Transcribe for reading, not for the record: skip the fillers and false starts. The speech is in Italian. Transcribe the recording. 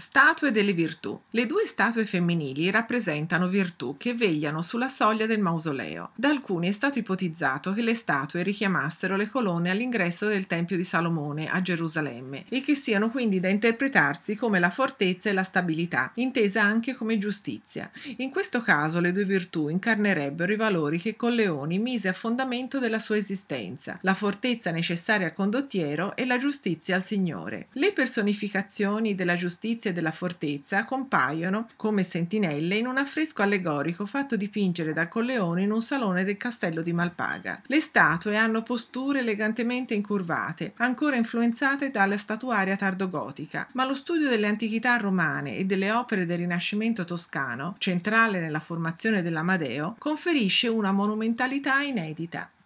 Statue delle virtù. Le due statue femminili rappresentano virtù che vegliano sulla soglia del mausoleo. Da alcuni è stato ipotizzato che le statue richiamassero le colonne all'ingresso del Tempio di Salomone a Gerusalemme e che siano quindi da interpretarsi come la fortezza e la stabilità, intesa anche come giustizia. In questo caso le due virtù incarnerebbero i valori che Colleoni mise a fondamento della sua esistenza, la fortezza necessaria al condottiero e la giustizia al Signore. Le personificazioni della giustizia e della fortezza compaiono come sentinelle in un affresco allegorico fatto dipingere da Colleoni in un salone del castello di Malpaga. Le statue hanno posture elegantemente incurvate, ancora influenzate dalla statuaria tardogotica, ma lo studio delle antichità romane e delle opere del Rinascimento toscano, centrale nella formazione dell'Amadeo, conferisce una monumentalità inedita.